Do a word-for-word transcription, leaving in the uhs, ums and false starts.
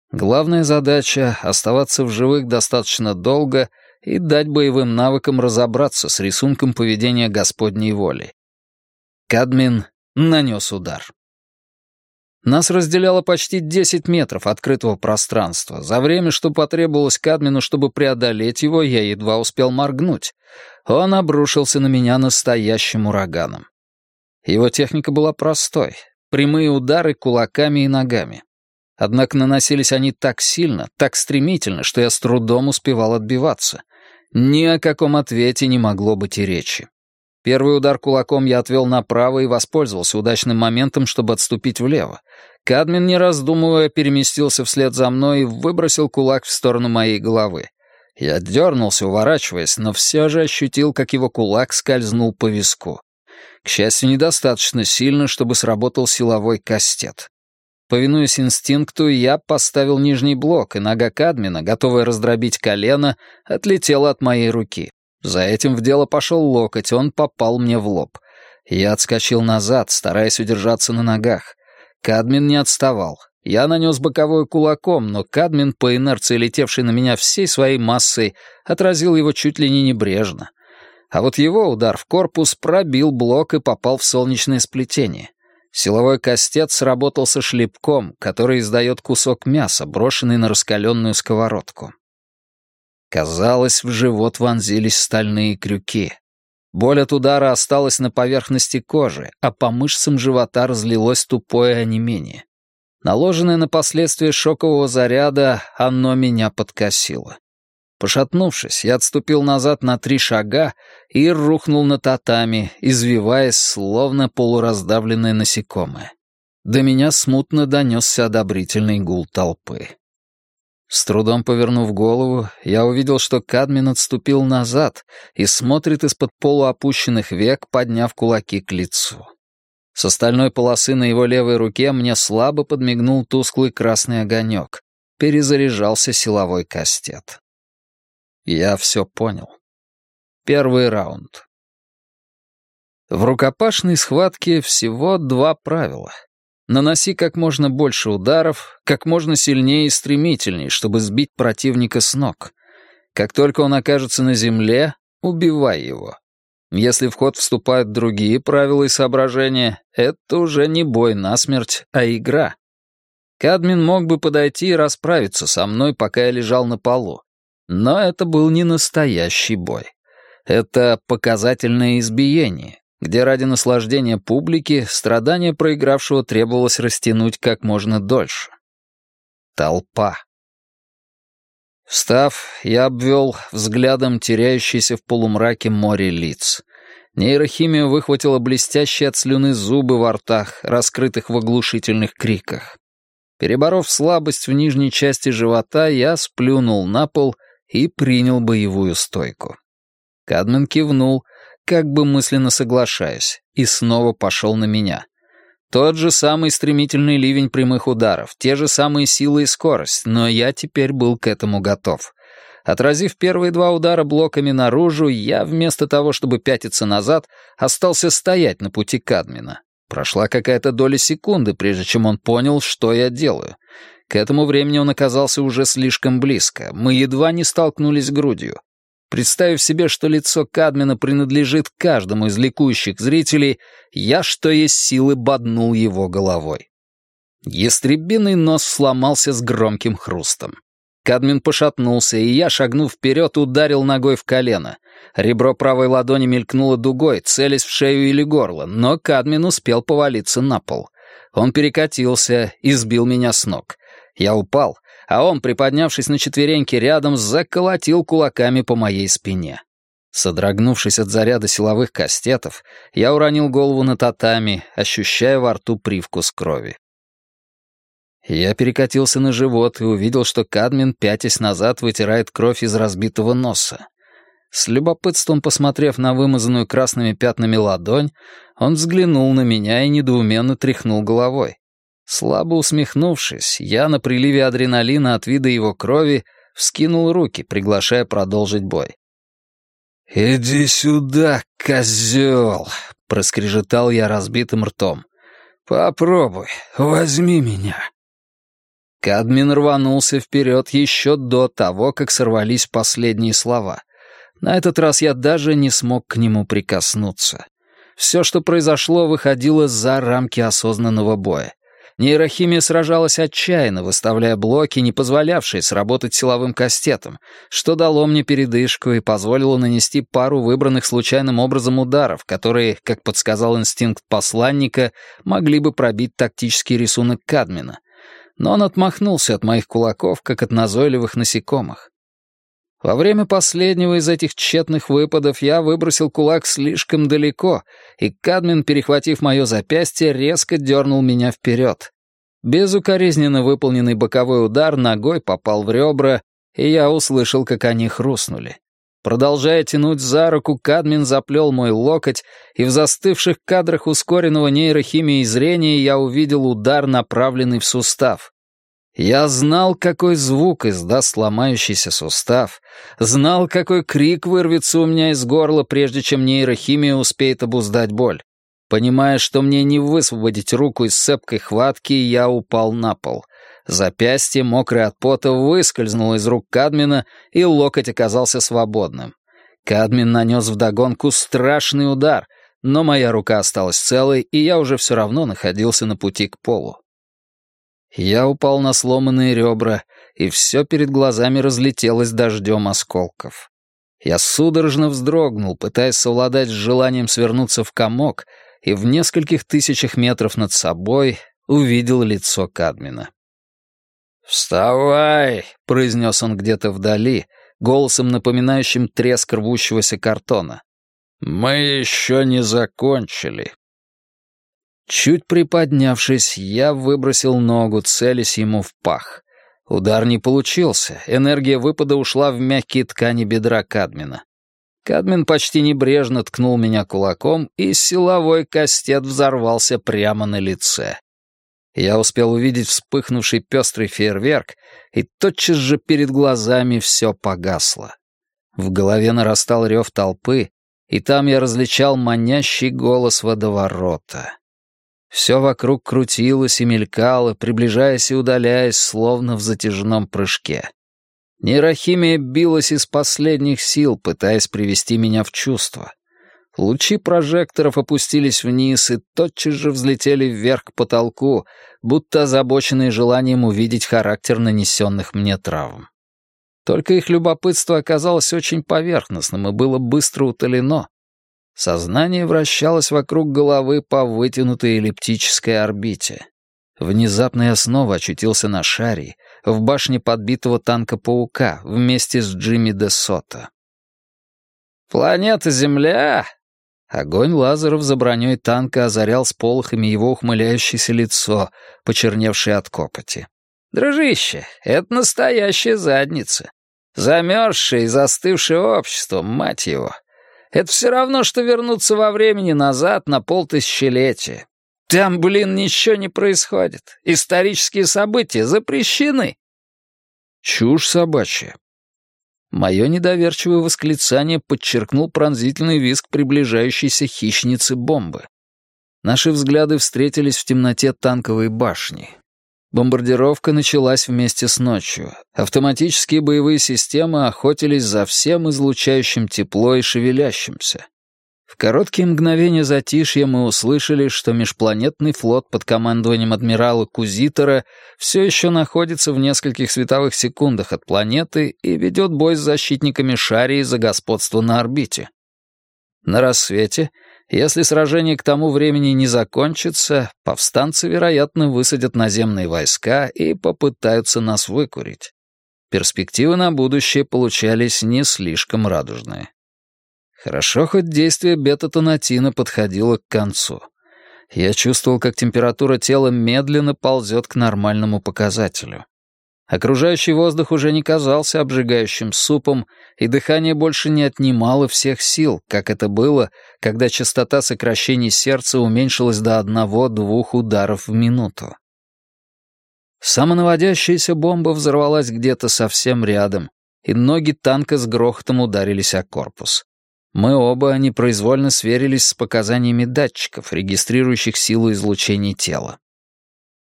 Главная задача — оставаться в живых достаточно долго и дать боевым навыкам разобраться с рисунком поведения Господней воли. Кадмин нанес удар. Нас разделяло почти десять метров открытого пространства. За время, что потребовалось Кадмину, чтобы преодолеть его, я едва успел моргнуть. Он обрушился на меня настоящим ураганом. Его техника была простой — прямые удары кулаками и ногами. Однако наносились они так сильно, так стремительно, что я с трудом успевал отбиваться. Ни о каком ответе не могло быть и речи. Первый удар кулаком я отвел направо и воспользовался удачным моментом, чтобы отступить влево. Кадмин, не раздумывая, переместился вслед за мной и выбросил кулак в сторону моей головы. Я дернулся, уворачиваясь, но все же ощутил, как его кулак скользнул по виску. К счастью, недостаточно сильно, чтобы сработал силовой кастет. Повинуясь инстинкту, я поставил нижний блок, и нога Кадмина, готовая раздробить колено, отлетела от моей руки. За этим в дело пошел локоть, он попал мне в лоб. Я отскочил назад, стараясь удержаться на ногах. Кадмин не отставал. Я нанес боковой кулаком, но Кадмин, по инерции летевший на меня всей своей массой, отразил его чуть ли не небрежно. А вот его удар в корпус пробил блок и попал в солнечное сплетение. Силовой кастет сработал со шлепком, который издает кусок мяса, брошенный на раскаленную сковородку. Казалось, в живот вонзились стальные крюки. Боль от удара осталась на поверхности кожи, а по мышцам живота разлилось тупое онемение. Наложенное на последствия шокового заряда, оно меня подкосило. Пошатнувшись, я отступил назад на три шага и рухнул на татами, извиваясь, словно полураздавленное насекомое. До меня смутно донесся одобрительный гул толпы. С трудом повернув голову, я увидел, что Кадмин отступил назад и смотрит из-под полуопущенных век, подняв кулаки к лицу. С остальной полосы на его левой руке мне слабо подмигнул тусклый красный огонек. Перезаряжался силовой кастет. Я все понял. Первый раунд. В рукопашной схватке всего два правила. Наноси как можно больше ударов, как можно сильнее и стремительнее, чтобы сбить противника с ног. Как только он окажется на земле, убивай его. Если в ход вступают другие правила и соображения, это уже не бой насмерть, а игра. Кадмин мог бы подойти и расправиться со мной, пока я лежал на полу. Но это был не настоящий бой. Это показательное избиение, где ради наслаждения публики страдания проигравшего требовалось растянуть как можно дольше. Толпа. Встав, я обвел взглядом теряющееся в полумраке море лиц. Нейрохимия выхватила блестящие от слюны зубы во ртах, раскрытых в оглушительных криках. Переборов слабость в нижней части живота, я сплюнул на пол и принял боевую стойку. Кадмин кивнул, как бы мысленно соглашаясь, и снова пошел на меня. Тот же самый стремительный ливень прямых ударов, те же самые силы и скорость, но я теперь был к этому готов. Отразив первые два удара блоками наружу, я вместо того, чтобы пятиться назад, остался стоять на пути Кадмина. Прошла какая-то доля секунды, прежде чем он понял, что я делаю. К этому времени он оказался уже слишком близко. Мы едва не столкнулись грудью. Представив себе, что лицо Кадмина принадлежит каждому из ликующих зрителей, я, что есть силы, боднул его головой. Ястребиный нос сломался с громким хрустом. Кадмин пошатнулся, и я, шагнув вперед, ударил ногой в колено. Ребро правой ладони мелькнуло дугой, целясь в шею или горло, но Кадмин успел повалиться на пол. Он перекатился и сбил меня с ног. Я упал, а он, приподнявшись на четвереньки рядом, заколотил кулаками по моей спине. Содрогнувшись от заряда силовых кастетов, я уронил голову на татами, ощущая во рту привкус крови. Я перекатился на живот и увидел, что Кадмин, пятясь назад, вытирает кровь из разбитого носа. С любопытством посмотрев на вымазанную красными пятнами ладонь, он взглянул на меня и недоуменно тряхнул головой. Слабо усмехнувшись, я на приливе адреналина от вида его крови вскинул руки, приглашая продолжить бой. «Иди сюда, козел!» — проскрежетал я разбитым ртом. «Попробуй, возьми меня!» Кадмин рванулся вперед еще до того, как сорвались последние слова. На этот раз я даже не смог к нему прикоснуться. Все, что произошло, выходило за рамки осознанного боя. Нейрохимия сражалась отчаянно, выставляя блоки, не позволявшие сработать силовым кастетом, что дало мне передышку и позволило нанести пару выбранных случайным образом ударов, которые, как подсказал инстинкт посланника, могли бы пробить тактический рисунок Кадмина. Но он отмахнулся от моих кулаков, как от назойливых насекомых. Во время последнего из этих тщетных выпадов я выбросил кулак слишком далеко, и Кадмин, перехватив мое запястье, резко дернул меня вперед. Безукоризненно выполненный боковой удар ногой попал в ребра, и я услышал, как они хрустнули. Продолжая тянуть за руку, Кадмин заплел мой локоть, и в застывших кадрах ускоренного нейрохимии зрения я увидел удар, направленный в сустав. Я знал, какой звук издаст ломающийся сустав, знал, какой крик вырвется у меня из горла, прежде чем нейрохимия успеет обуздать боль. Понимая, что мне не высвободить руку из цепкой хватки, я упал на пол. Запястье, мокрое от пота, выскользнуло из рук Кадмина, и локоть оказался свободным. Кадмин нанес вдогонку страшный удар, но моя рука осталась целой, и я уже все равно находился на пути к полу. Я упал на сломанные ребра, и все перед глазами разлетелось дождем осколков. Я судорожно вздрогнул, пытаясь совладать с желанием свернуться в комок, и в нескольких тысячах метров над собой увидел лицо Кадмина. «Вставай!» — произнес он где-то вдали, голосом, напоминающим треск рвущегося картона. «Мы еще не закончили». Чуть приподнявшись, я выбросил ногу, целясь ему в пах. Удар не получился, энергия выпада ушла в мягкие ткани бедра Кадмина. Кадмин почти небрежно ткнул меня кулаком, и силовой кастет взорвался прямо на лице. Я успел увидеть вспыхнувший пестрый фейерверк, и тотчас же перед глазами все погасло. В голове нарастал рев толпы, и там я различал манящий голос водоворота. Все вокруг крутилось и мелькало, приближаясь и удаляясь, словно в затяжном прыжке. Нейрохимия билась из последних сил, пытаясь привести меня в чувство. Лучи прожекторов опустились вниз и тотчас же взлетели вверх к потолку, будто озабоченные желанием увидеть характер нанесенных мне травм. Только их любопытство оказалось очень поверхностным и было быстро утолено. Сознание вращалось вокруг головы по вытянутой эллиптической орбите. Внезапно я снова очутился на Шарии, в башне подбитого танка-паука, вместе с Джимми де Сото. «Планета Земля!» Огонь лазеров за броней танка озарял сполохами его ухмыляющееся лицо, почерневшее от копоти. «Дружище, это настоящая задница. Замерзшее и застывшее общество, мать его. Это все равно, что вернуться во времени назад на полтысячелетия. Там, блин, ничего не происходит. Исторические события запрещены». Чушь собачья. Мое недоверчивое восклицание подчеркнул пронзительный визг приближающейся хищницы бомбы. Наши взгляды встретились в темноте танковой башни. Бомбардировка началась вместе с ночью. Автоматические боевые системы охотились за всем излучающим тепло и шевелящимся. В короткие мгновения затишья мы услышали, что межпланетный флот под командованием адмирала Кузитера все еще находится в нескольких световых секундах от планеты и ведет бой с защитниками Шарии за господство на орбите. На рассвете, если сражение к тому времени не закончится, повстанцы, вероятно, высадят наземные войска и попытаются нас выкурить. Перспективы на будущее получались не слишком радужные. Хорошо, хоть действие бета-тонатина подходило к концу. Я чувствовал, как температура тела медленно ползет к нормальному показателю. Окружающий воздух уже не казался обжигающим супом, и дыхание больше не отнимало всех сил, как это было, когда частота сокращений сердца уменьшилась до одного-двух ударов в минуту. Самонаводящаяся бомба взорвалась где-то совсем рядом, и ноги танка с грохотом ударились о корпус. Мы оба непроизвольно сверились с показаниями датчиков, регистрирующих силу излучений тела.